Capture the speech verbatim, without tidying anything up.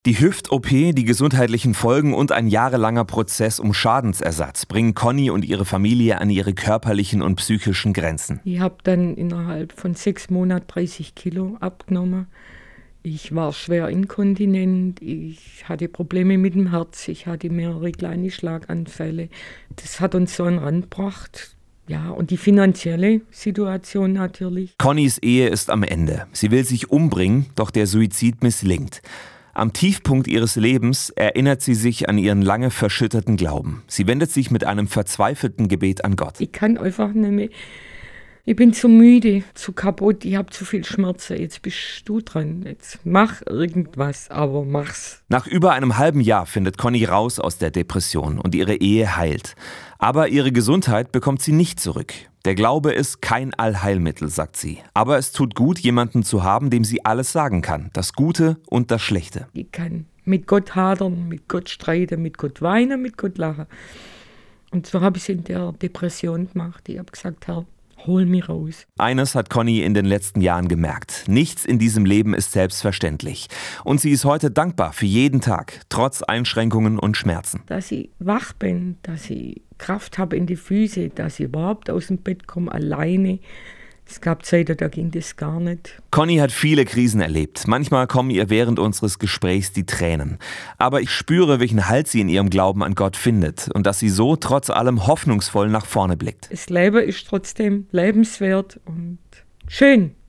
Die Hüft-O P, die gesundheitlichen Folgen und ein jahrelanger Prozess um Schadensersatz bringen Conny und ihre Familie an ihre körperlichen und psychischen Grenzen. Ich habe dann innerhalb von sechs Monaten dreißig Kilo abgenommen. Ich war schwer inkontinent, ich hatte Probleme mit dem Herz, ich hatte mehrere kleine Schlaganfälle. Das hat uns so an den Rand gebracht. Ja, und die finanzielle Situation natürlich. Connys Ehe ist am Ende. Sie will sich umbringen, doch der Suizid misslingt. Am Tiefpunkt ihres Lebens erinnert sie sich an ihren lange verschütteten Glauben. Sie wendet sich mit einem verzweifelten Gebet an Gott. Ich kann einfach nicht mehr. Ich bin zu müde, zu kaputt, ich habe zu viel Schmerzen. Jetzt bist du dran. Jetzt mach irgendwas, aber mach's. Nach über einem halben Jahr findet Conny raus aus der Depression und ihre Ehe heilt. Aber ihre Gesundheit bekommt sie nicht zurück. Der Glaube ist kein Allheilmittel, sagt sie. Aber es tut gut, jemanden zu haben, dem sie alles sagen kann. Das Gute und das Schlechte. Ich kann mit Gott hadern, mit Gott streiten, mit Gott weinen, mit Gott lachen. Und so habe ich es in der Depression gemacht. Ich habe gesagt, Herr, hol mich raus. Eines hat Conny in den letzten Jahren gemerkt. Nichts in diesem Leben ist selbstverständlich. Und sie ist heute dankbar für jeden Tag, trotz Einschränkungen und Schmerzen. Dass ich wach bin, dass ich Kraft habe in die Füße, dass ich überhaupt aus dem Bett komme, alleine. Es gab Zeiten, da ging das gar nicht. Conny hat viele Krisen erlebt. Manchmal kommen ihr während unseres Gesprächs die Tränen. Aber ich spüre, welchen Halt sie in ihrem Glauben an Gott findet und dass sie so trotz allem hoffnungsvoll nach vorne blickt. Das Leben ist trotzdem lebenswert und schön.